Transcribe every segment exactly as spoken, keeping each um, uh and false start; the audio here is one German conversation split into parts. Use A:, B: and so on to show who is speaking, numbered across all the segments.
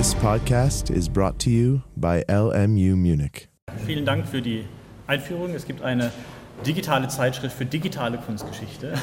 A: This podcast is brought to you by L M U Munich.
B: Vielen Dank für die Einführung. Es gibt eine digitale Zeitschrift für digitale Kunstgeschichte,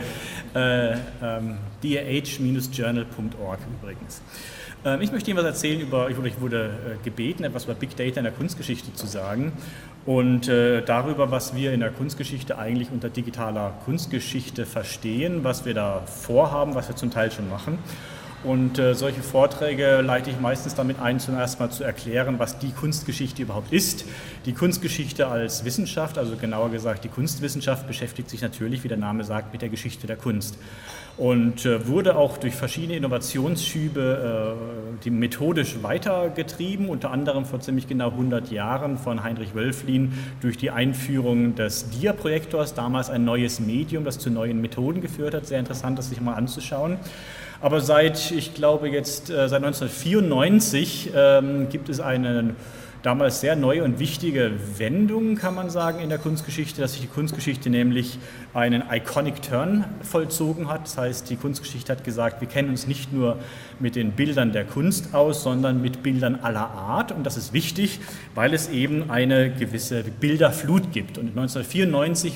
B: äh, ähm, d a h Journal punkt org übrigens. Ähm, ich möchte Ihnen was erzählen über, ich wurde, ich wurde äh, gebeten, etwas über Big Data in der Kunstgeschichte zu sagen und äh, darüber, was wir in der Kunstgeschichte eigentlich unter digitaler Kunstgeschichte verstehen, was wir da vorhaben, was wir zum Teil schon machen. Und äh, solche Vorträge leite ich meistens damit ein, zuerst mal zu erklären, was die Kunstgeschichte überhaupt ist. Die Kunstgeschichte als Wissenschaft, also genauer gesagt die Kunstwissenschaft, beschäftigt sich natürlich, wie der Name sagt, mit der Geschichte der Kunst. Und äh, wurde auch durch verschiedene Innovationsschübe äh, die methodisch weitergetrieben, unter anderem vor ziemlich genau hundert Jahren von Heinrich Wölfflin durch die Einführung des Dia-Projektors, damals ein neues Medium, das zu neuen Methoden geführt hat. Sehr interessant, das sich mal anzuschauen. Aber seit, ich glaube jetzt, äh, seit neunzehnhundertvierundneunzig ähm, gibt es eine damals sehr neue und wichtige Wendung, kann man sagen, in der Kunstgeschichte, dass sich die Kunstgeschichte nämlich einen Iconic Turn vollzogen hat. Das heißt, die Kunstgeschichte hat gesagt, wir kennen uns nicht nur mit den Bildern der Kunst aus, sondern mit Bildern aller Art. Und das ist wichtig, weil es eben eine gewisse Bilderflut gibt. Und neunzehnhundertvierundneunzig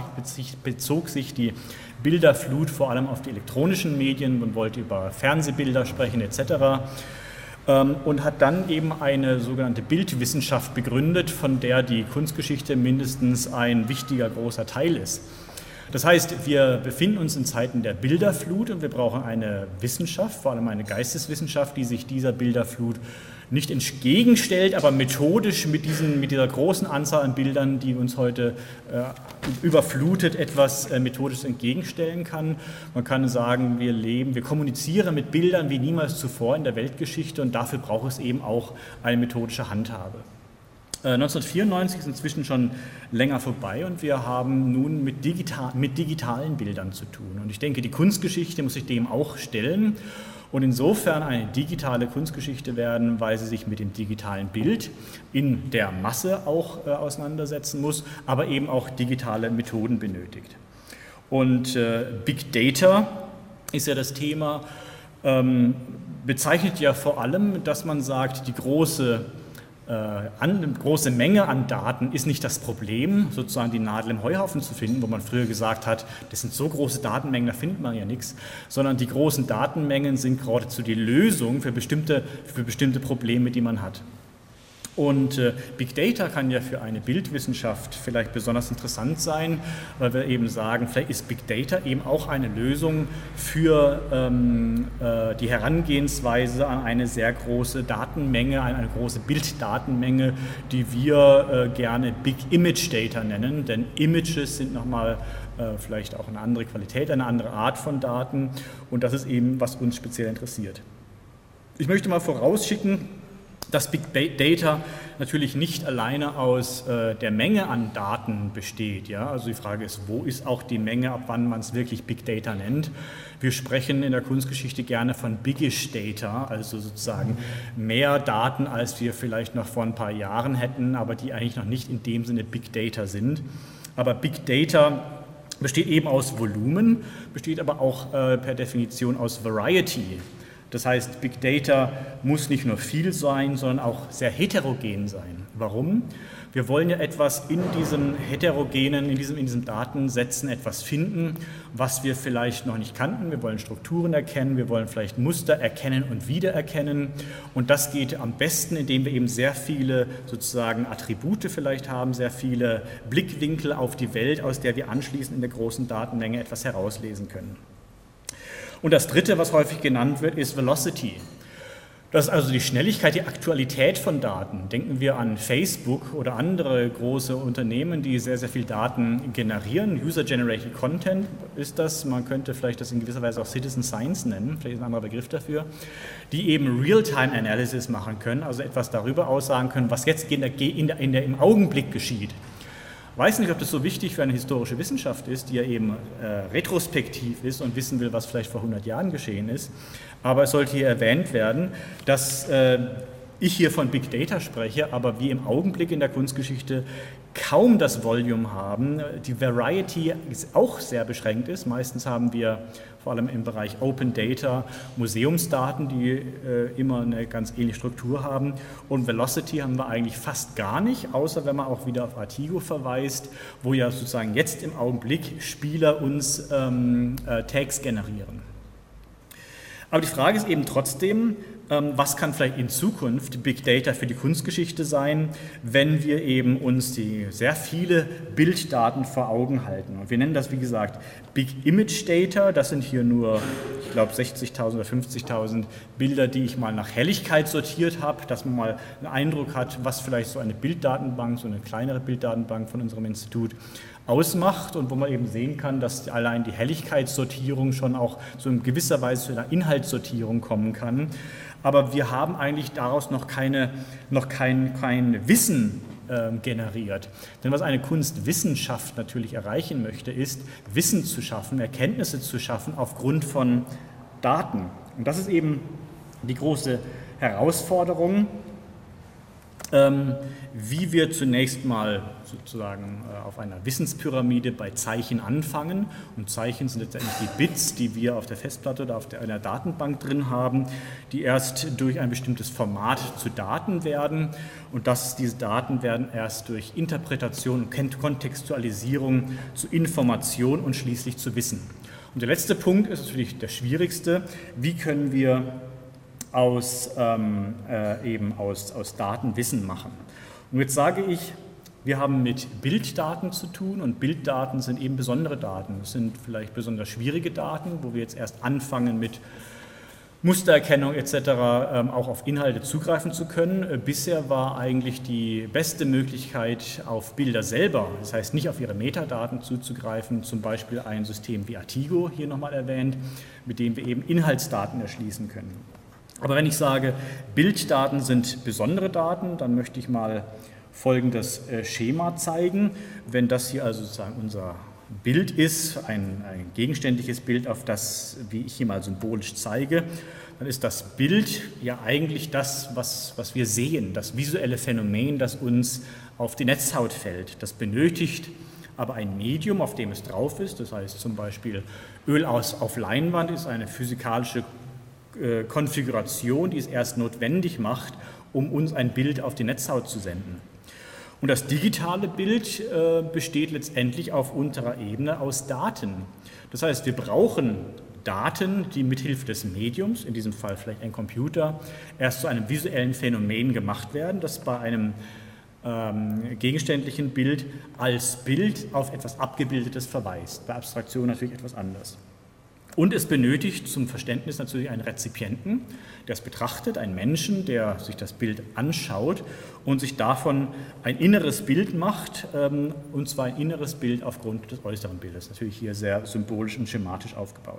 B: bezog sich die Bilderflut vor allem auf die elektronischen Medien. Man wollte über Fernsehbilder sprechen et cetera und hat dann eben eine sogenannte Bildwissenschaft begründet, von der die Kunstgeschichte mindestens ein wichtiger großer Teil ist. Das heißt, wir befinden uns in Zeiten der Bilderflut und wir brauchen eine Wissenschaft, vor allem eine Geisteswissenschaft, die sich dieser Bilderflut nicht entgegenstellt, aber methodisch mit, diesen, mit dieser großen Anzahl an Bildern, die uns heute äh, überflutet, etwas äh, methodisch entgegenstellen kann. Man kann sagen, wir leben, wir kommunizieren mit Bildern wie niemals zuvor in der Weltgeschichte und dafür braucht es eben auch eine methodische Handhabe. neunzehnhundertvierundneunzig ist inzwischen schon länger vorbei und wir haben nun mit, digital, mit digitalen Bildern zu tun. Und ich denke, die Kunstgeschichte muss sich dem auch stellen und insofern eine digitale Kunstgeschichte werden, weil sie sich mit dem digitalen Bild in der Masse auch äh, auseinandersetzen muss, aber eben auch digitale Methoden benötigt. Und äh, Big Data ist ja das Thema, ähm, bezeichnet ja vor allem, dass man sagt, die große Eine große Menge an Daten ist nicht das Problem, sozusagen die Nadel im Heuhaufen zu finden, wo man früher gesagt hat, das sind so große Datenmengen, da findet man ja nichts, sondern die großen Datenmengen sind geradezu die Lösung für bestimmte, für bestimmte Probleme, die man hat. Und äh, Big Data kann ja für eine Bildwissenschaft vielleicht besonders interessant sein, weil wir eben sagen, vielleicht ist Big Data eben auch eine Lösung für ähm, äh, die Herangehensweise an eine sehr große Datenmenge, an eine große Bilddatenmenge, die wir äh, gerne Big Image Data nennen, denn Images sind nochmal äh, vielleicht auch eine andere Qualität, eine andere Art von Daten und das ist eben, was uns speziell interessiert. Ich möchte mal vorausschicken, dass Big Data natürlich nicht alleine aus äh, der Menge an Daten besteht. Ja? Also die Frage ist, wo ist auch die Menge, ab wann man es wirklich Big Data nennt. Wir sprechen in der Kunstgeschichte gerne von Biggish Data, also sozusagen mehr Daten, als wir vielleicht noch vor ein paar Jahren hätten, aber die eigentlich noch nicht in dem Sinne Big Data sind. Aber Big Data besteht eben aus Volumen, besteht aber auch äh, per Definition aus Variety. Das heißt, Big Data muss nicht nur viel sein, sondern auch sehr heterogen sein. Warum? Wir wollen ja etwas in diesem heterogenen, in diesem, in diesem Datensätzen etwas finden, was wir vielleicht noch nicht kannten. Wir wollen Strukturen erkennen, wir wollen vielleicht Muster erkennen und wiedererkennen. Und das geht am besten, indem wir eben sehr viele sozusagen Attribute vielleicht haben, sehr viele Blickwinkel auf die Welt, aus der wir anschließend in der großen Datenmenge etwas herauslesen können. Und das Dritte, was häufig genannt wird, ist Velocity. Das ist also die Schnelligkeit, die Aktualität von Daten. Denken wir an Facebook oder andere große Unternehmen, die sehr, sehr viel Daten generieren. User-Generated Content ist das. Man könnte vielleicht das in gewisser Weise auch Citizen Science nennen, vielleicht ist ein anderer Begriff dafür, die eben Real-Time-Analysis machen können, also etwas darüber aussagen können, was jetzt in der, in der, in der, im Augenblick geschieht. Ich weiß nicht, ob das so wichtig für eine historische Wissenschaft ist, die ja eben äh, retrospektiv ist und wissen will, was vielleicht vor hundert Jahren geschehen ist. Aber es sollte hier erwähnt werden, dass äh, ich hier von Big Data spreche, aber wir im Augenblick in der Kunstgeschichte kaum das Volume haben, die Variety auch sehr beschränkt ist. Meistens haben wir vor allem im Bereich Open Data Museumsdaten, die äh, immer eine ganz ähnliche Struktur haben. Und Velocity haben wir eigentlich fast gar nicht, außer wenn man auch wieder auf Artigo verweist, wo ja sozusagen jetzt im Augenblick Spieler uns ähm, äh, Tags generieren. Aber die Frage ist eben trotzdem, was kann vielleicht in Zukunft Big Data für die Kunstgeschichte sein, wenn wir eben uns die sehr viele Bilddaten vor Augen halten. Und wir nennen das, wie gesagt, Big Image Data. Das sind hier nur, ich glaube, sechzigtausend oder fünfzigtausend Bilder, die ich mal nach Helligkeit sortiert habe, dass man mal einen Eindruck hat, was vielleicht so eine Bilddatenbank, so eine kleinere Bilddatenbank von unserem Institut ausmacht und wo man eben sehen kann, dass allein die Helligkeitssortierung schon auch so in gewisser Weise zu einer Inhaltssortierung kommen kann. Aber wir haben eigentlich daraus noch, keine, noch kein, kein Wissen äh, generiert. Denn was eine Kunstwissenschaft natürlich erreichen möchte, ist, Wissen zu schaffen, Erkenntnisse zu schaffen aufgrund von Daten. Und das ist eben die große Herausforderung, ähm, wie wir zunächst mal sozusagen äh, auf einer Wissenspyramide bei Zeichen anfangen. Und Zeichen sind letztendlich die Bits, die wir auf der Festplatte oder auf der, einer Datenbank drin haben, die erst durch ein bestimmtes Format zu Daten werden. Und das, diese Daten werden erst durch Interpretation und Kontextualisierung zu Information und schließlich zu Wissen. Und der letzte Punkt ist natürlich der schwierigste. Wie können wir aus, ähm, äh, eben aus, aus Daten Wissen machen? Und jetzt sage ich, wir haben mit Bilddaten zu tun und Bilddaten sind eben besondere Daten. Das sind vielleicht besonders schwierige Daten, wo wir jetzt erst anfangen mit Mustererkennung et cetera ähm, auch auf Inhalte zugreifen zu können. Äh, bisher war eigentlich die beste Möglichkeit, auf Bilder selber, das heißt nicht auf ihre Metadaten zuzugreifen, zum Beispiel ein System wie Artigo, hier nochmal erwähnt, mit dem wir eben Inhaltsdaten erschließen können. Aber wenn ich sage, Bilddaten sind besondere Daten, dann möchte ich mal folgendes Schema zeigen. Wenn das hier also sozusagen unser Bild ist, ein, ein gegenständliches Bild, auf das, wie ich hier mal symbolisch zeige, dann ist das Bild ja eigentlich das, was, was wir sehen, das visuelle Phänomen, das uns auf die Netzhaut fällt. Das benötigt aber ein Medium, auf dem es drauf ist. Das heißt zum Beispiel Öl aus, auf Leinwand ist eine physikalische Konfiguration, die es erst notwendig macht, um uns ein Bild auf die Netzhaut zu senden. Und das digitale Bild äh, besteht letztendlich auf unterer Ebene aus Daten. Das heißt, wir brauchen Daten, die mithilfe des Mediums, in diesem Fall vielleicht ein Computer, erst zu einem visuellen Phänomen gemacht werden, das bei einem ähm, gegenständlichen Bild als Bild auf etwas Abgebildetes verweist. Bei Abstraktion natürlich etwas anders. Und es benötigt zum Verständnis natürlich einen Rezipienten, der es betrachtet, einen Menschen, der sich das Bild anschaut und sich davon ein inneres Bild macht, und zwar ein inneres Bild aufgrund des äußeren Bildes. Natürlich hier sehr symbolisch und schematisch aufgebaut.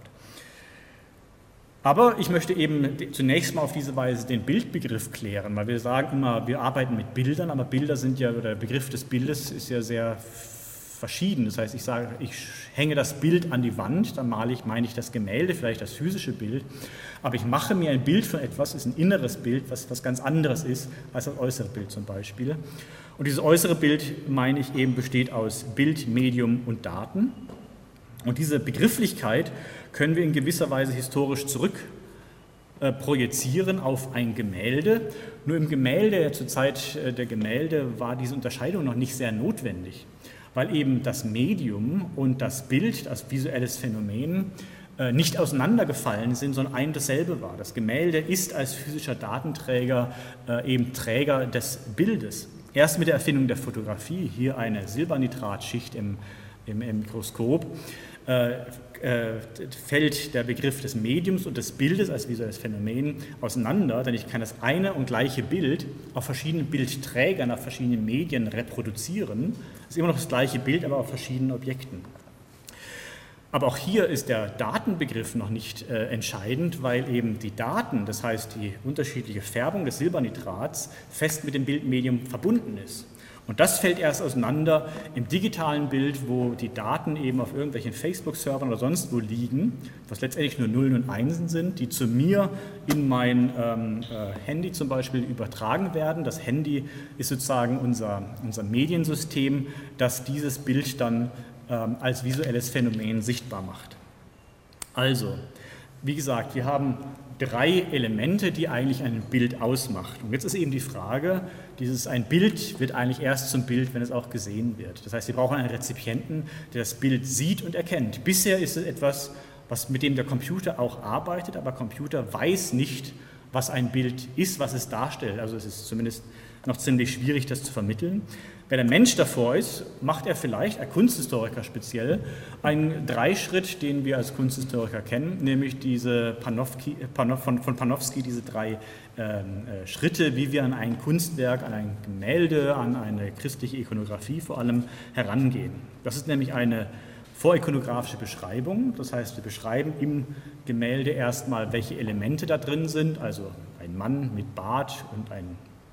B: Aber ich möchte eben zunächst mal auf diese Weise den Bildbegriff klären, weil wir sagen immer, wir arbeiten mit Bildern, aber Bilder sind ja, oder der Begriff des Bildes ist ja sehr verschieden. Das heißt, ich sage, ich hänge das Bild an die Wand, dann male ich, meine ich das Gemälde, vielleicht das physische Bild, aber ich mache mir ein Bild von etwas, ist ein inneres Bild, was was ganz anderes ist als das äußere Bild zum Beispiel. Und dieses äußere Bild, meine ich eben, besteht aus Bild, Medium und Daten. Und diese Begrifflichkeit können wir in gewisser Weise historisch zurück äh, projizieren auf ein Gemälde. Nur im Gemälde, zur Zeit der Gemälde, war diese Unterscheidung noch nicht sehr notwendig, weil eben das Medium und das Bild als visuelles Phänomen äh, nicht auseinandergefallen sind, sondern ein dasselbe war. Das Gemälde ist als physischer Datenträger äh, eben Träger des Bildes. Erst mit der Erfindung der Fotografie, hier eine Silbernitratschicht im, im, im Mikroskop, äh, äh, fällt der Begriff des Mediums und des Bildes als visuelles Phänomen auseinander, denn ich kann das eine und gleiche Bild auf verschiedenen Bildträgern, auf verschiedenen Medien reproduzieren. Es ist immer noch das gleiche Bild, aber auf verschiedenen Objekten. Aber auch hier ist der Datenbegriff noch nicht äh, entscheidend, weil eben die Daten, das heißt die unterschiedliche Färbung des Silbernitrats, fest mit dem Bildmedium verbunden ist. Und das fällt erst auseinander im digitalen Bild, wo die Daten eben auf irgendwelchen Facebook-Servern oder sonst wo liegen, was letztendlich nur Nullen und Einsen sind, die zu mir in mein ähm, äh, Handy zum Beispiel übertragen werden. Das Handy ist sozusagen unser, unser Mediensystem, das dieses Bild dann ähm, als visuelles Phänomen sichtbar macht. Also, wie gesagt, wir haben drei Elemente, die eigentlich ein Bild ausmacht. Und jetzt ist eben die Frage, dieses ein Bild wird eigentlich erst zum Bild, wenn es auch gesehen wird. Das heißt, wir brauchen einen Rezipienten, der das Bild sieht und erkennt. Bisher ist es etwas, was, mit dem der Computer auch arbeitet, aber der Computer weiß nicht, was ein Bild ist, was es darstellt. Also es ist zumindest noch ziemlich schwierig, das zu vermitteln. Wenn ein Mensch davor ist, macht er vielleicht, ein Kunsthistoriker speziell, einen Dreischritt, den wir als Kunsthistoriker kennen, nämlich diese Panofsky, Panof, von, von Panofsky, diese drei ähm, äh, Schritte, wie wir an ein Kunstwerk, an ein Gemälde, an eine christliche Ikonografie vor allem herangehen. Das ist nämlich eine vorikonografische Beschreibung, das heißt, wir beschreiben im Gemälde erstmal, welche Elemente da drin sind, also ein Mann mit Bart und ein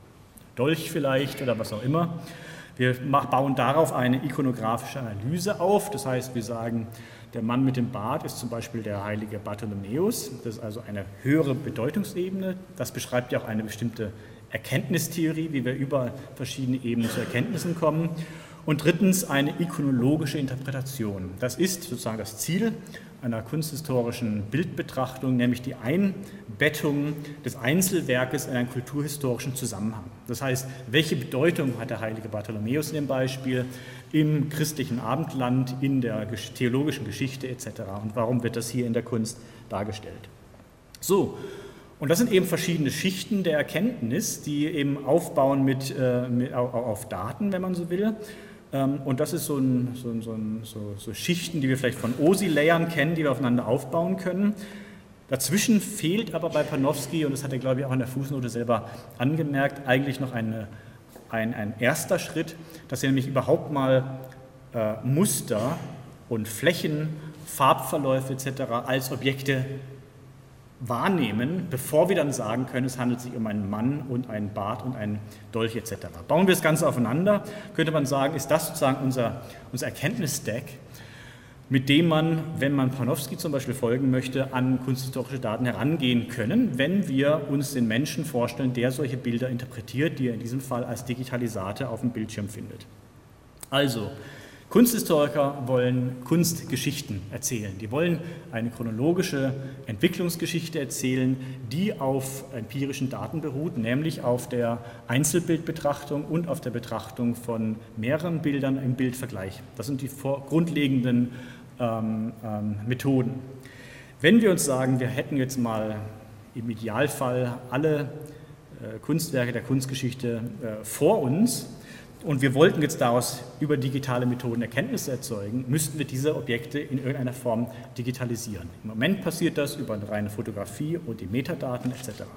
B: Dolch vielleicht oder was auch immer. Wir bauen darauf eine ikonografische Analyse auf, das heißt, wir sagen, der Mann mit dem Bart ist zum Beispiel der heilige Bartholomäus, das ist also eine höhere Bedeutungsebene, das beschreibt ja auch eine bestimmte Erkenntnistheorie, wie wir über verschiedene Ebenen zu Erkenntnissen kommen. Und drittens eine ikonologische Interpretation. Das ist sozusagen das Ziel einer kunsthistorischen Bildbetrachtung, nämlich die Einbettung des Einzelwerkes in einen kulturhistorischen Zusammenhang. Das heißt, welche Bedeutung hat der heilige Bartholomäus in dem Beispiel im christlichen Abendland, in der theologischen Geschichte et cetera. Und warum wird das hier in der Kunst dargestellt? So. Und das sind eben verschiedene Schichten der Erkenntnis, die eben aufbauen mit, äh, mit, auf, auf Daten, wenn man so will. Ähm, und das ist so, ein, so, ein, so, ein, so, so Schichten, die wir vielleicht von O S I-Layern kennen, die wir aufeinander aufbauen können. Dazwischen fehlt aber bei Panofsky, und das hat er, glaube ich, auch in der Fußnote selber angemerkt, eigentlich noch eine, ein, ein erster Schritt, dass er nämlich überhaupt mal äh, Muster und Flächen, Farbverläufe et cetera als Objekte wahrnehmen, bevor wir dann sagen können, es handelt sich um einen Mann und einen Bart und einen Dolch et cetera. Bauen wir das Ganze aufeinander, könnte man sagen, ist das sozusagen unser, unser Erkenntnisstack, mit dem man, wenn man Panofsky zum Beispiel folgen möchte, an kunsthistorische Daten herangehen können, wenn wir uns den Menschen vorstellen, der solche Bilder interpretiert, die er in diesem Fall als Digitalisator auf dem Bildschirm findet. Also, Kunsthistoriker wollen Kunstgeschichten erzählen. Die wollen eine chronologische Entwicklungsgeschichte erzählen, die auf empirischen Daten beruht, nämlich auf der Einzelbildbetrachtung und auf der Betrachtung von mehreren Bildern im Bildvergleich. Das sind die grundlegenden ähm, ähm, Methoden. Wenn wir uns sagen, wir hätten jetzt mal im Idealfall alle äh, Kunstwerke der Kunstgeschichte äh, vor uns, und wir wollten jetzt daraus über digitale Methoden Erkenntnisse erzeugen, müssten wir diese Objekte in irgendeiner Form digitalisieren. Im Moment passiert das über eine reine Fotografie und die Metadaten et cetera.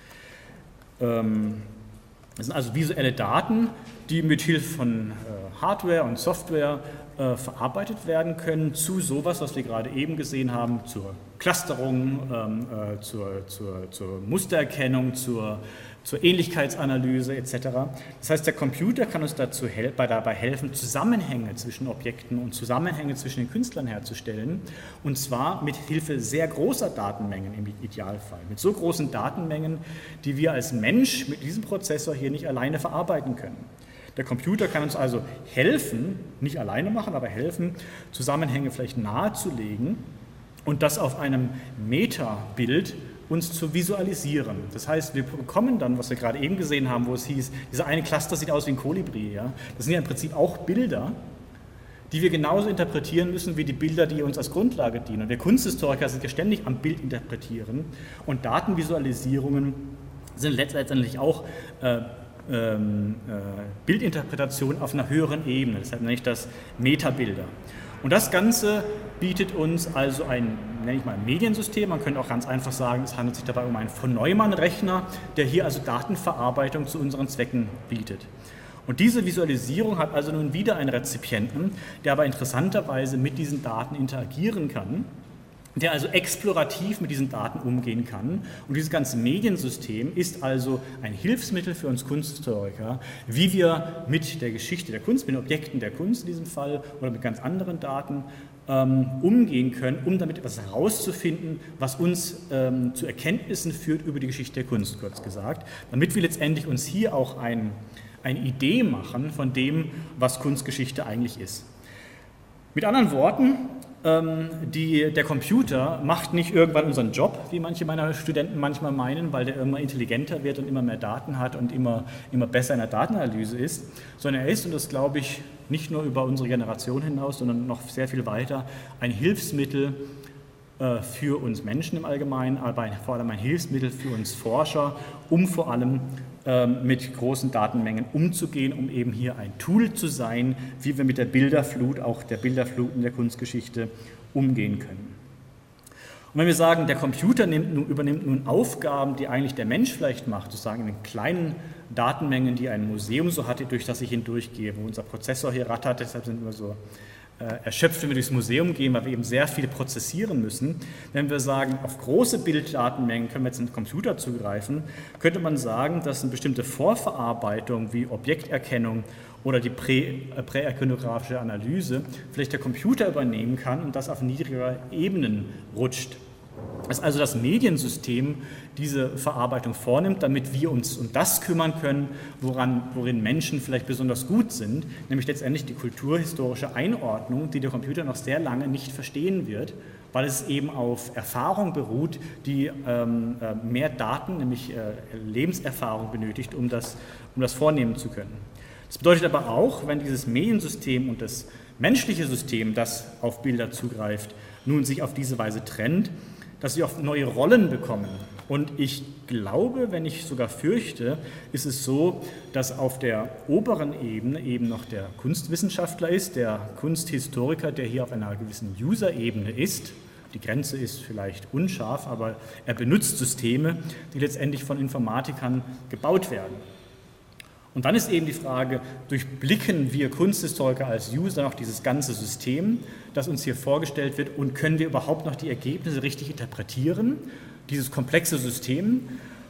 B: Das sind also visuelle Daten, die mit Hilfe von Hardware und Software verarbeitet werden können zu sowas, was wir gerade eben gesehen haben, zur Clusterung, zur, zur, zur Mustererkennung, zur zur Ähnlichkeitsanalyse et cetera. Das heißt, der Computer kann uns dazu hel- dabei helfen, Zusammenhänge zwischen Objekten und Zusammenhänge zwischen den Künstlern herzustellen, und zwar mit Hilfe sehr großer Datenmengen im Idealfall. Mit so großen Datenmengen, die wir als Mensch mit diesem Prozessor hier nicht alleine verarbeiten können. Der Computer kann uns also helfen, nicht alleine machen, aber helfen, Zusammenhänge vielleicht nahezulegen und das auf einem Metabild uns zu visualisieren. Das heißt, wir bekommen dann, was wir gerade eben gesehen haben, wo es hieß, dieser eine Cluster sieht aus wie ein Kolibri. Ja? Das sind ja im Prinzip auch Bilder, die wir genauso interpretieren müssen wie die Bilder, die uns als Grundlage dienen. Und wir Kunsthistoriker sind ja ständig am Bild interpretieren, und Datenvisualisierungen sind letztendlich auch äh, ähm, äh, Bildinterpretation auf einer höheren Ebene. Deshalb nenne ich das Metabilder. Und das Ganze bietet uns also ein, nenne ich mal, ein Mediensystem. Man könnte auch ganz einfach sagen, es handelt sich dabei um einen von Neumann-Rechner, der hier also Datenverarbeitung zu unseren Zwecken bietet. Und diese Visualisierung hat also nun wieder einen Rezipienten, der aber interessanterweise mit diesen Daten interagieren kann der also explorativ mit diesen Daten umgehen kann. Und dieses ganze Mediensystem ist also ein Hilfsmittel für uns Kunsthistoriker, wie wir mit der Geschichte der Kunst, mit den Objekten der Kunst in diesem Fall oder mit ganz anderen Daten ähm, umgehen können, um damit etwas herauszufinden, was uns ähm, zu Erkenntnissen führt über die Geschichte der Kunst, kurz gesagt, damit wir letztendlich uns hier auch ein, eine Idee machen von dem, was Kunstgeschichte eigentlich ist. Mit anderen Worten, Die, der Computer macht nicht irgendwann unseren Job, wie manche meiner Studenten manchmal meinen, weil der immer intelligenter wird und immer mehr Daten hat und immer, immer besser in der Datenanalyse ist, sondern er ist, und das glaube ich nicht nur über unsere Generation hinaus, sondern noch sehr viel weiter, ein Hilfsmittel äh, für uns Menschen im Allgemeinen, aber vor allem ein Hilfsmittel für uns Forscher, um vor allem mit großen Datenmengen umzugehen, um eben hier ein Tool zu sein, wie wir mit der Bilderflut, auch der Bilderflut in der Kunstgeschichte, umgehen können. Und wenn wir sagen, der Computer nimmt, übernimmt nun Aufgaben, die eigentlich der Mensch vielleicht macht, sozusagen in den kleinen Datenmengen, die ein Museum so hatte, durch das ich hindurchgehe, wo unser Prozessor hier rattert, deshalb sind wir so erschöpft, wenn wir durchs Museum gehen, weil wir eben sehr viel prozessieren müssen. Wenn wir sagen, auf große Bilddatenmengen können wir jetzt in den Computer zugreifen, könnte man sagen, dass eine bestimmte Vorverarbeitung wie Objekterkennung oder die präikonografische Analyse vielleicht der Computer übernehmen kann und das auf niedriger Ebenen rutscht. Dass also das Mediensystem diese Verarbeitung vornimmt, damit wir uns um das kümmern können, woran, worin Menschen vielleicht besonders gut sind, nämlich letztendlich die kulturhistorische Einordnung, die der Computer noch sehr lange nicht verstehen wird, weil es eben auf Erfahrung beruht, die ähm, mehr Daten, nämlich äh, Lebenserfahrung benötigt, um das, um das vornehmen zu können. Das bedeutet aber auch, wenn dieses Mediensystem und das menschliche System, das auf Bilder zugreift, nun sich auf diese Weise trennt, dass sie auch neue Rollen bekommen. Und ich glaube, wenn ich sogar fürchte, ist es so, dass auf der oberen Ebene eben noch der Kunstwissenschaftler ist, der Kunsthistoriker, der hier auf einer gewissen User-Ebene ist. Die Grenze ist vielleicht unscharf, aber er benutzt Systeme, die letztendlich von Informatikern gebaut werden. Und dann ist eben die Frage, durchblicken wir Kunsthistoriker als User noch dieses ganze System, das uns hier vorgestellt wird, und können wir überhaupt noch die Ergebnisse richtig interpretieren, dieses komplexe System?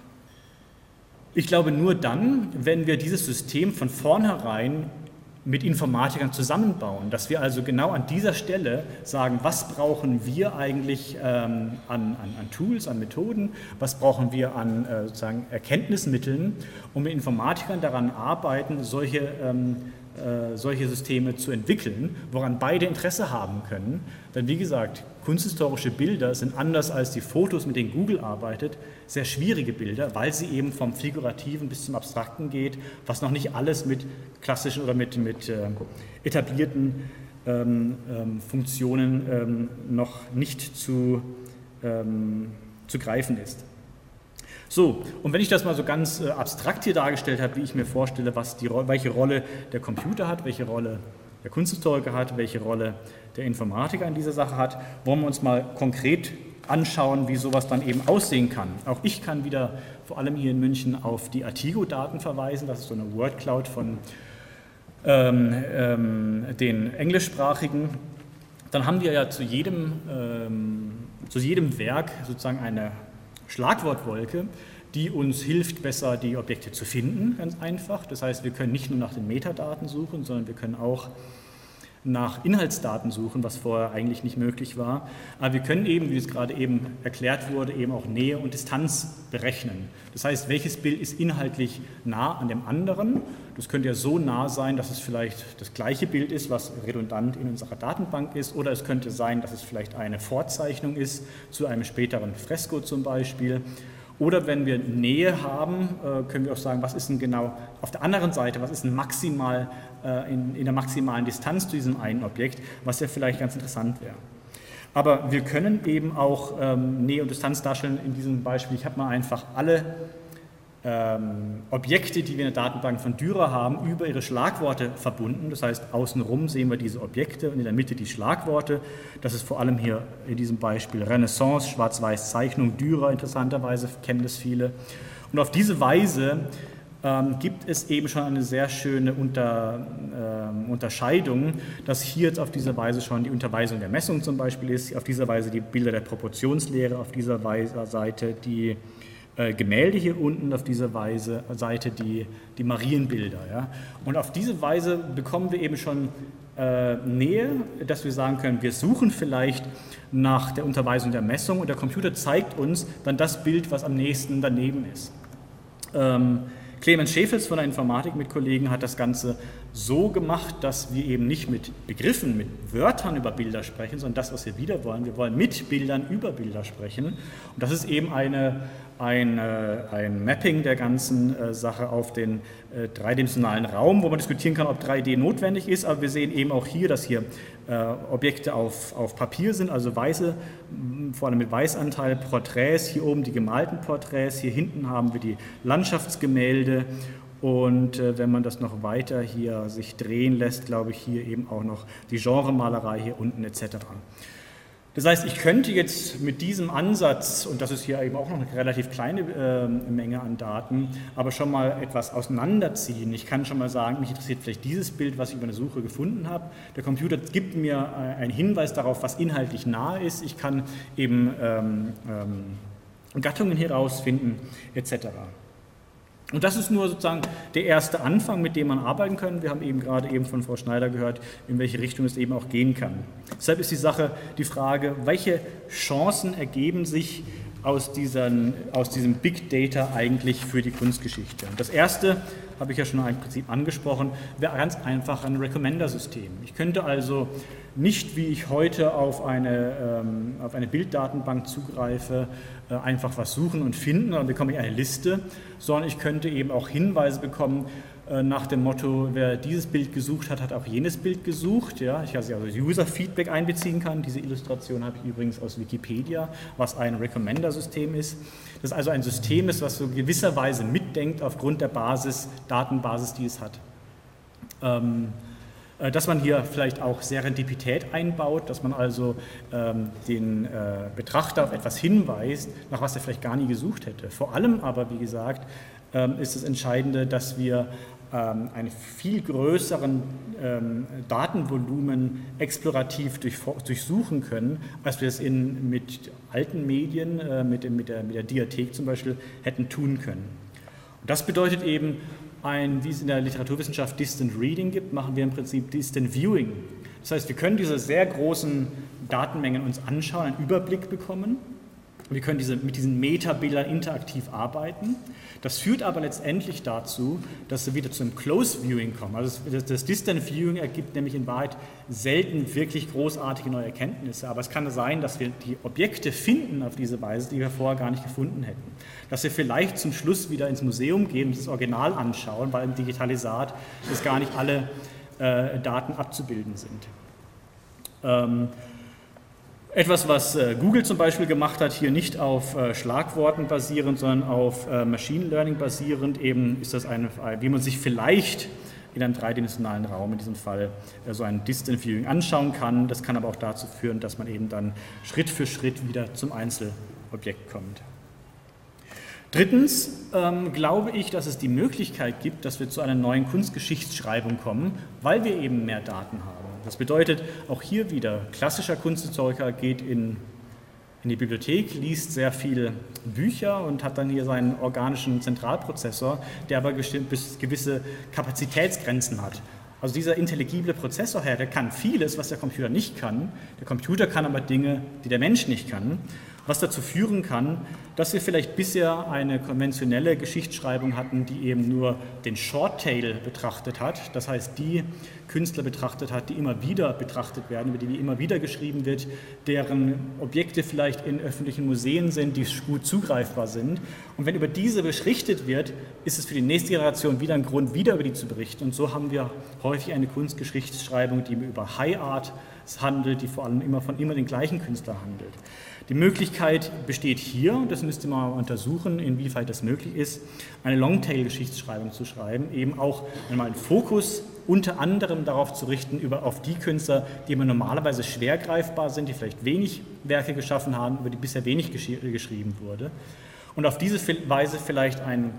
B: Ich glaube nur dann, wenn wir dieses System von vornherein mit Informatikern zusammenbauen, dass wir also genau an dieser Stelle sagen, was brauchen wir eigentlich ähm, an, an, an Tools, an Methoden, was brauchen wir an äh, sozusagen Erkenntnismitteln, um mit Informatikern daran arbeiten, solche, ähm, äh, solche Systeme zu entwickeln, woran beide Interesse haben können. Denn wie gesagt, kunsthistorische Bilder sind anders als die Fotos, mit denen Google arbeitet, sehr schwierige Bilder, weil sie eben vom Figurativen bis zum Abstrakten geht, was noch nicht alles mit klassischen oder mit, mit äh, etablierten ähm, ähm, Funktionen ähm, noch nicht zu, ähm, zu greifen ist. So, und wenn ich das mal so ganz äh, abstrakt hier dargestellt habe, wie ich mir vorstelle, was die, welche Rolle der Computer hat, welche Rolle der Kunsthistoriker hat, welche Rolle der Informatiker in dieser Sache hat, wollen wir uns mal konkret anschauen, wie sowas dann eben aussehen kann. Auch ich kann wieder vor allem hier in München auf die Artigo-Daten verweisen, das ist so eine Word-Cloud von ähm, ähm, den englischsprachigen. Dann haben wir ja zu jedem, ähm, zu jedem Werk sozusagen eine Schlagwortwolke, die uns hilft, besser die Objekte zu finden, ganz einfach. Das heißt, wir können nicht nur nach den Metadaten suchen, sondern wir können auch nach Inhaltsdaten suchen, was vorher eigentlich nicht möglich war. Aber wir können eben, wie es gerade eben erklärt wurde, eben auch Nähe und Distanz berechnen. Das heißt, welches Bild ist inhaltlich nah an dem anderen? Das könnte ja so nah sein, dass es vielleicht das gleiche Bild ist, was redundant in unserer Datenbank ist, oder es könnte sein, dass es vielleicht eine Vorzeichnung ist zu einem späteren Fresko zum Beispiel. Oder wenn wir Nähe haben, können wir auch sagen, was ist denn genau auf der anderen Seite, was ist denn maximal in, in der maximalen Distanz zu diesem einen Objekt, was ja vielleicht ganz interessant wäre. Aber wir können eben auch ähm, Nähe und Distanz darstellen in diesem Beispiel. Ich habe mal einfach alle ähm, Objekte, die wir in der Datenbank von Dürer haben, über ihre Schlagworte verbunden. Das heißt, außenrum sehen wir diese Objekte und in der Mitte die Schlagworte. Das ist vor allem hier in diesem Beispiel Renaissance, Schwarz-Weiß-Zeichnung, Dürer, interessanterweise kennen das viele. Und auf diese Weise ähm, gibt es eben schon eine sehr schöne Unter, äh, Unterscheidung, dass hier jetzt auf diese Weise schon die Unterweisung der Messung zum Beispiel ist, auf dieser Weise die Bilder der Proportionslehre, auf dieser Weise, Seite die äh, Gemälde hier unten, auf dieser Weise, Seite die, die Marienbilder. Ja? Und auf diese Weise bekommen wir eben schon äh, Nähe, dass wir sagen können, wir suchen vielleicht nach der Unterweisung der Messung und der Computer zeigt uns dann das Bild, was am nächsten daneben ist. Ähm, Clemens Schäfels von der Informatik mit Kollegen hat das Ganze so gemacht, dass wir eben nicht mit Begriffen, mit Wörtern über Bilder sprechen, sondern das, was wir wieder wollen. Wir wollen mit Bildern über Bilder sprechen. Und das ist eben eine, ein, ein Mapping der ganzen äh, Sache auf den äh, dreidimensionalen Raum, wo man diskutieren kann, ob drei D notwendig ist. Aber wir sehen eben auch hier, dass hier äh, Objekte auf, auf Papier sind, also weiße, vor allem mit Weißanteil, Porträts, hier oben die gemalten Porträts, hier hinten haben wir die Landschaftsgemälde und äh, wenn man das noch weiter hier sich drehen lässt, glaube ich, hier eben auch noch die Genremalerei hier unten et cetera. Das heißt, ich könnte jetzt mit diesem Ansatz, und das ist hier eben auch noch eine relativ kleine äh, Menge an Daten, aber schon mal etwas auseinanderziehen. Ich kann schon mal sagen, mich interessiert vielleicht dieses Bild, was ich über eine Suche gefunden habe. Der Computer gibt mir äh, einen Hinweis darauf, was inhaltlich nahe ist. Ich kann eben ähm, ähm, Gattungen herausfinden, et cetera. Und das ist nur sozusagen der erste Anfang, mit dem man arbeiten kann. Wir haben eben gerade eben von Frau Schneider gehört, in welche Richtung es eben auch gehen kann. Deshalb ist die Sache die Frage, welche Chancen ergeben sich aus, diesen, aus diesem Big Data eigentlich für die Kunstgeschichte? Und das erste, habe ich ja schon im Prinzip angesprochen, wäre ganz einfach ein Recommender-System. Ich könnte also nicht, wie ich heute auf eine, ähm, auf eine Bilddatenbank zugreife, äh, einfach was suchen und finden, dann bekomme ich eine Liste, sondern ich könnte eben auch Hinweise bekommen äh, nach dem Motto, wer dieses Bild gesucht hat, hat auch jenes Bild gesucht. Ja? Ich also User-Feedback einbeziehen kann. Diese Illustration habe ich übrigens aus Wikipedia, was ein Recommender-System ist. Das also ein System ist, was so gewisserweise mitdenkt aufgrund der Basis, Datenbasis, die es hat. Ähm, Dass man hier vielleicht auch Serendipität einbaut, dass man also ähm, den äh, Betrachter auf etwas hinweist, nach was er vielleicht gar nie gesucht hätte. Vor allem aber, wie gesagt, ähm, ist das Entscheidende, dass wir ähm, einen viel größeren ähm, Datenvolumen explorativ durch, durchsuchen können, als wir es in, mit alten Medien, äh, mit, mit, der, mit der Diathek zum Beispiel, hätten tun können. Und das bedeutet eben, Ein, wie es in der Literaturwissenschaft Distant Reading gibt, machen wir im Prinzip Distant Viewing. Das heißt, wir können diese sehr großen Datenmengen uns anschauen, einen Überblick bekommen. Wir können diese, mit diesen Metabildern interaktiv arbeiten. Das führt aber letztendlich dazu, dass wir wieder zu einem Close Viewing kommen. Also das, das Distant Viewing ergibt nämlich in Wahrheit selten wirklich großartige neue Erkenntnisse. Aber es kann sein, dass wir die Objekte finden auf diese Weise, die wir vorher gar nicht gefunden hätten. Dass wir vielleicht zum Schluss wieder ins Museum gehen und das Original anschauen, weil im Digitalisat das gar nicht alle äh, Daten abzubilden sind. Ähm, Etwas, was Google zum Beispiel gemacht hat, hier nicht auf Schlagworten basierend, sondern auf Machine Learning basierend, eben ist das eine, wie man sich vielleicht in einem dreidimensionalen Raum, in diesem Fall so ein Distant Viewing anschauen kann. Das kann aber auch dazu führen, dass man eben dann Schritt für Schritt wieder zum Einzelobjekt kommt. Drittens ähm, glaube ich, dass es die Möglichkeit gibt, dass wir zu einer neuen Kunstgeschichtsschreibung kommen, weil wir eben mehr Daten haben. Das bedeutet, auch hier wieder, klassischer Kunsthistoriker geht in, in die Bibliothek, liest sehr viele Bücher und hat dann hier seinen organischen Zentralprozessor, der aber gewisse Kapazitätsgrenzen hat. Also dieser intelligible Prozessor, der kann vieles, was der Computer nicht kann. Der Computer kann aber Dinge, die der Mensch nicht kann. Was dazu führen kann, dass wir vielleicht bisher eine konventionelle Geschichtsschreibung hatten, die eben nur den Short-Tail betrachtet hat, das heißt die Künstler betrachtet hat, die immer wieder betrachtet werden, über die immer wieder geschrieben wird, deren Objekte vielleicht in öffentlichen Museen sind, die gut zugreifbar sind. Und wenn über diese berichtet wird, ist es für die nächste Generation wieder ein Grund, wieder über die zu berichten. Und so haben wir häufig eine Kunstgeschichtsschreibung, die über High Art handelt, die vor allem immer von immer den gleichen Künstlern handelt. Die Möglichkeit besteht hier, und das müsste man untersuchen, inwieweit das möglich ist, eine Longtail-Geschichtsschreibung zu schreiben, eben auch einmal einen Fokus unter anderem darauf zu richten, über, auf die Künstler, die immer normalerweise schwer greifbar sind, die vielleicht wenig Werke geschaffen haben, über die bisher wenig gesch- geschrieben wurde. Und auf diese Weise vielleicht ein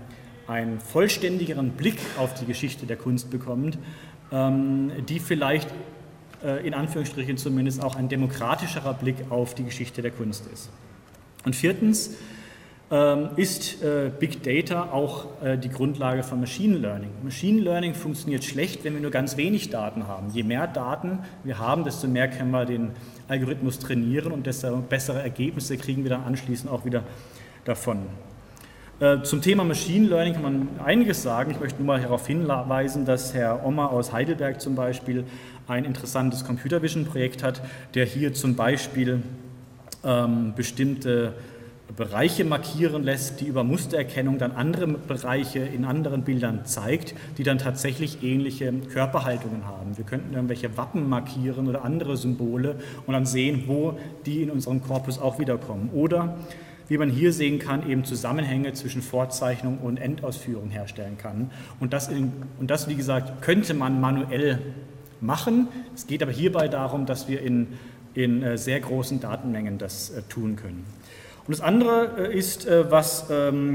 B: einen vollständigeren Blick auf die Geschichte der Kunst bekommt, ähm, die vielleicht äh, in Anführungsstrichen zumindest auch ein demokratischerer Blick auf die Geschichte der Kunst ist. Und viertens ähm, ist äh, Big Data auch äh, die Grundlage von Machine Learning. Machine Learning funktioniert schlecht, wenn wir nur ganz wenig Daten haben. Je mehr Daten wir haben, desto mehr können wir den Algorithmus trainieren und desto bessere Ergebnisse kriegen wir dann anschließend auch wieder davon. Äh, zum Thema Machine Learning kann man einiges sagen. Ich möchte nur mal darauf hinweisen, dass Herr Ommer aus Heidelberg zum Beispiel ein interessantes Computer Vision Projekt hat, der hier zum Beispiel ähm, bestimmte Bereiche markieren lässt, die über Mustererkennung dann andere Bereiche in anderen Bildern zeigt, die dann tatsächlich ähnliche Körperhaltungen haben. Wir könnten irgendwelche Wappen markieren oder andere Symbole und dann sehen, wo die in unserem Korpus auch wiederkommen. Oder, wie man hier sehen kann, eben Zusammenhänge zwischen Vorzeichnung und Endausführung herstellen kann. Und das, in, und das, wie gesagt, könnte man manuell machen. Es geht aber hierbei darum, dass wir in, in sehr großen Datenmengen das tun können. Und das andere ist, was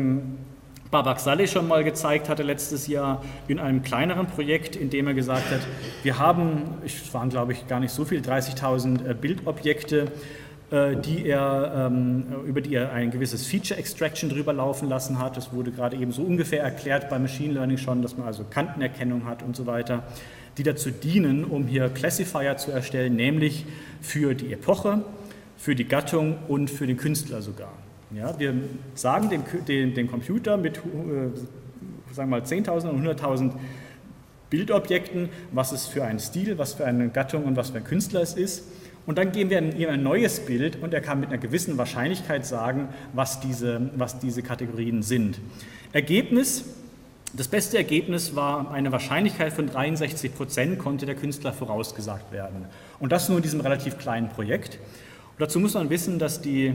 B: Babak Saleh schon mal gezeigt hatte letztes Jahr in einem kleineren Projekt, in dem er gesagt hat, wir haben, es waren glaube ich gar nicht so viel, dreißigtausend Bildobjekte, die er, über die er ein gewisses Feature Extraction drüber laufen lassen hat. Das wurde gerade eben so ungefähr erklärt bei Machine Learning schon, dass man also Kantenerkennung hat und so weiter, die dazu dienen, um hier Classifier zu erstellen, nämlich für die Epoche, für die Gattung und für den Künstler sogar. Ja, wir sagen dem, dem, dem Computer mit äh, sagen wir mal zehntausend und hunderttausend Bildobjekten, was es für einen Stil, was für eine Gattung und was für ein Künstler es ist. Und dann geben wir ihm ein neues Bild und er kann mit einer gewissen Wahrscheinlichkeit sagen, was diese, was diese Kategorien sind. Ergebnis, das beste Ergebnis war eine Wahrscheinlichkeit von dreiundsechzig Prozent konnte der Künstler vorausgesagt werden. Und das nur in diesem relativ kleinen Projekt. Und dazu muss man wissen, dass die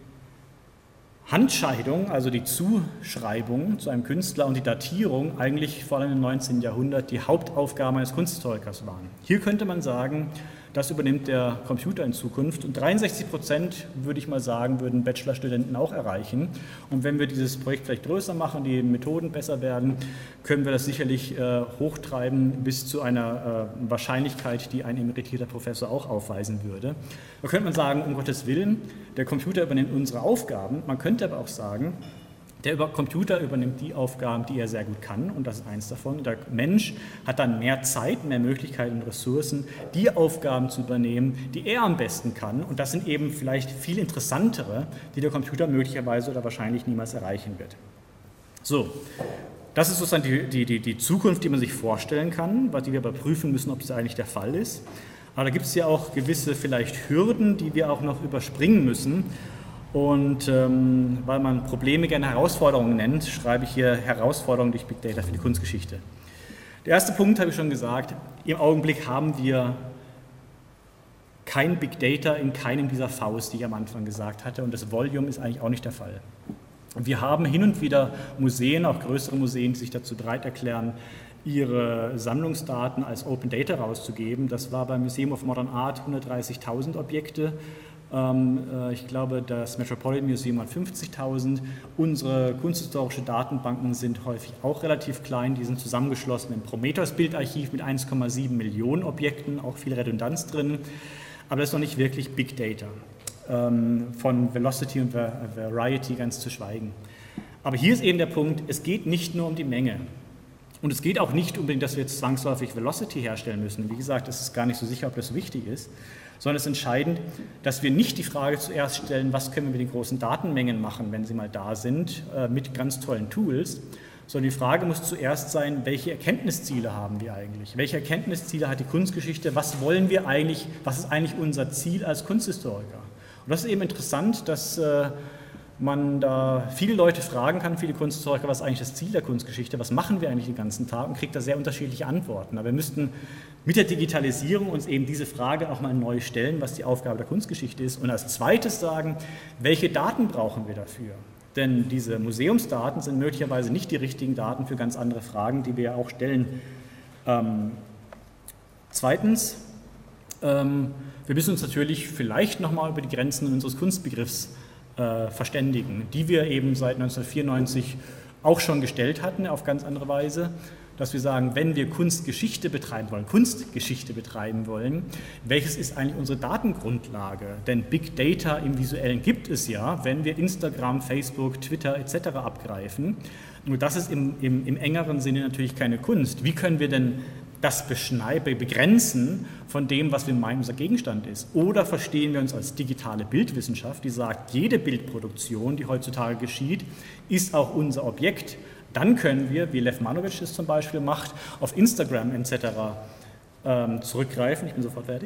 B: Handscheidung, also die Zuschreibung zu einem Künstler und die Datierung eigentlich vor allem im neunzehnten Jahrhundert die Hauptaufgabe eines Kunsthistorikers waren. Hier könnte man sagen, das übernimmt der Computer in Zukunft und dreiundsechzig Prozent, würde ich mal sagen, würden Bachelorstudenten auch erreichen. Und wenn wir dieses Projekt vielleicht größer machen, die Methoden besser werden, können wir das sicherlich äh, hochtreiben bis zu einer äh, Wahrscheinlichkeit, die ein emeritierter Professor auch aufweisen würde. Da könnte man sagen, um Gottes Willen, der Computer übernimmt unsere Aufgaben. Man könnte aber auch sagen, der Computer übernimmt die Aufgaben, die er sehr gut kann, und das ist eins davon. Der Mensch hat dann mehr Zeit, mehr Möglichkeiten und Ressourcen, die Aufgaben zu übernehmen, die er am besten kann. Und das sind eben vielleicht viel interessantere, die der Computer möglicherweise oder wahrscheinlich niemals erreichen wird. So, das ist sozusagen die, die, die, die Zukunft, die man sich vorstellen kann, die wir aber prüfen müssen, ob das eigentlich der Fall ist. Aber da gibt es ja auch gewisse vielleicht Hürden, die wir auch noch überspringen müssen. Und ähm, weil man Probleme gerne Herausforderungen nennt, schreibe ich hier Herausforderungen durch Big Data für die Kunstgeschichte. Der erste Punkt habe ich schon gesagt, im Augenblick haben wir kein Big Data in keinem dieser Vs, die ich am Anfang gesagt hatte, und das Volume ist eigentlich auch nicht der Fall. Wir haben hin und wieder Museen, auch größere Museen, die sich dazu bereit erklären, ihre Sammlungsdaten als Open Data rauszugeben. Das war beim Museum of Modern Art hundertdreißigtausend Objekte. Ich glaube, das Metropolitan Museum hat fünfzigtausend. Unsere kunsthistorische Datenbanken sind häufig auch relativ klein. Die sind zusammengeschlossen im Prometheus-Bildarchiv mit eins Komma sieben Millionen Objekten, auch viel Redundanz drin. Aber das ist noch nicht wirklich Big Data. Von Velocity und Variety ganz zu schweigen. Aber hier ist eben der Punkt, es geht nicht nur um die Menge. Und es geht auch nicht unbedingt, dass wir jetzt zwangsläufig Velocity herstellen müssen. Wie gesagt, es ist gar nicht so sicher, ob das so wichtig ist. Sondern es ist entscheidend, dass wir nicht die Frage zuerst stellen, was können wir mit den großen Datenmengen machen, wenn sie mal da sind, äh, mit ganz tollen Tools, sondern die Frage muss zuerst sein, welche Erkenntnisziele haben wir eigentlich? Welche Erkenntnisziele hat die Kunstgeschichte? Was wollen wir eigentlich? Was ist eigentlich unser Ziel als Kunsthistoriker? Und das ist eben interessant, dass äh, man da viele Leute fragen kann, viele Kunsthistoriker, was ist eigentlich das Ziel der Kunstgeschichte? Was machen wir eigentlich den ganzen Tag? Und kriegt da sehr unterschiedliche Antworten. Aber wir müssten mit der Digitalisierung uns eben diese Frage auch mal neu stellen, was die Aufgabe der Kunstgeschichte ist. Und als zweites sagen, welche Daten brauchen wir dafür? Denn diese Museumsdaten sind möglicherweise nicht die richtigen Daten für ganz andere Fragen, die wir ja auch stellen. Ähm, zweitens, ähm, wir müssen uns natürlich vielleicht nochmal über die Grenzen unseres Kunstbegriffs äh, verständigen, die wir eben seit neunzehnhundertvierundneunzig auch schon gestellt hatten, auf ganz andere Weise, dass wir sagen, wenn wir Kunstgeschichte betreiben wollen, Kunstgeschichte betreiben wollen, welches ist eigentlich unsere Datengrundlage? Denn Big Data im Visuellen gibt es ja, wenn wir Instagram, Facebook, Twitter et cetera abgreifen. Nur das ist im, im, im engeren Sinne natürlich keine Kunst. Wie können wir denn das begrenzen von dem, was wir meinen, unser Gegenstand ist? Oder verstehen wir uns als digitale Bildwissenschaft, die sagt, jede Bildproduktion, die heutzutage geschieht, ist auch unser Objekt. Dann können wir, wie Lev Manowitsch es zum Beispiel macht, auf Instagram et cetera ähm, zurückgreifen. Ich bin sofort fertig.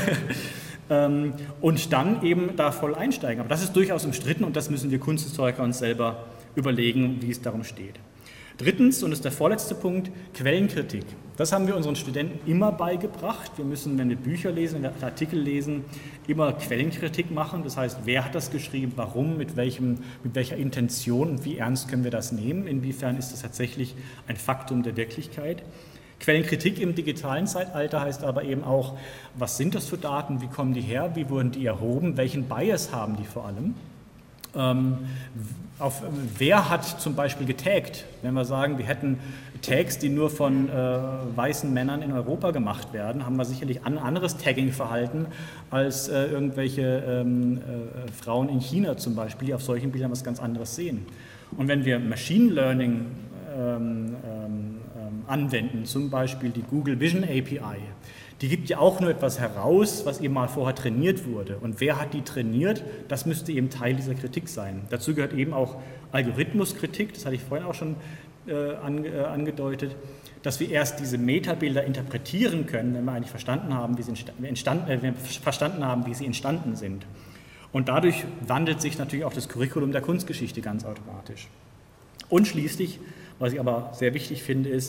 B: ähm, und dann eben da voll einsteigen. Aber das ist durchaus umstritten und das müssen wir Kunsthistoriker uns selber überlegen, wie es darum steht. Drittens, und das ist der vorletzte Punkt, Quellenkritik. Das haben wir unseren Studenten immer beigebracht. Wir müssen, wenn wir Bücher lesen, wenn wir Artikel lesen, immer Quellenkritik machen. Das heißt, wer hat das geschrieben, warum, mit, welchem, mit welcher Intention und wie ernst können wir das nehmen? Inwiefern ist das tatsächlich ein Faktum der Wirklichkeit? Quellenkritik im digitalen Zeitalter heißt aber eben auch, was sind das für Daten, wie kommen die her, wie wurden die erhoben, welchen Bias haben die vor allem? Ähm, auf, wer hat zum Beispiel getaggt? Wenn wir sagen, wir hätten Tags, die nur von äh, weißen Männern in Europa gemacht werden, haben wir sicherlich ein anderes Tagging-Verhalten als äh, irgendwelche ähm, äh, Frauen in China zum Beispiel, die auf solchen Bildern was ganz anderes sehen. Und wenn wir Machine Learning ähm, ähm, anwenden, zum Beispiel die Google Vision A P I, die gibt ja auch nur etwas heraus, was eben mal vorher trainiert wurde. Und wer hat die trainiert? Das müsste eben Teil dieser Kritik sein. Dazu gehört eben auch Algorithmuskritik, das hatte ich vorhin auch schon äh, ange, äh, angedeutet, dass wir erst diese Metabilder interpretieren können, wenn wir eigentlich verstanden haben, wie sie entstanden, äh, wenn wir verstanden haben, wie sie entstanden sind. Und dadurch wandelt sich natürlich auch das Curriculum der Kunstgeschichte ganz automatisch. Und schließlich, was ich aber sehr wichtig finde, ist,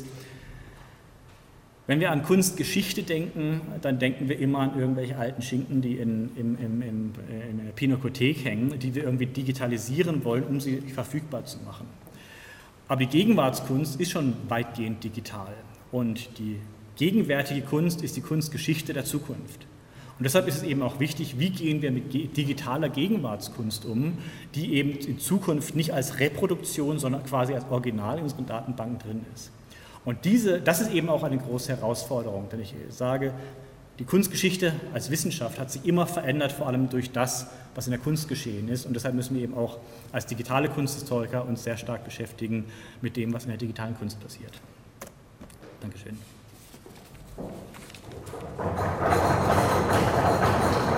B: wenn wir an Kunstgeschichte denken, dann denken wir immer an irgendwelche alten Schinken, die in, im, im, im, in der Pinakothek hängen, die wir irgendwie digitalisieren wollen, um sie verfügbar zu machen. Aber die Gegenwartskunst ist schon weitgehend digital und die gegenwärtige Kunst ist die Kunstgeschichte der Zukunft. Und deshalb ist es eben auch wichtig, wie gehen wir mit digitaler Gegenwartskunst um, die eben in Zukunft nicht als Reproduktion, sondern quasi als Original in unseren Datenbanken drin ist. Und diese, das ist eben auch eine große Herausforderung, denn ich sage, die Kunstgeschichte als Wissenschaft hat sich immer verändert, vor allem durch das, was in der Kunst geschehen ist. Und deshalb müssen wir eben auch als digitale Kunsthistoriker uns sehr stark beschäftigen mit dem, was in der digitalen Kunst passiert. Dankeschön.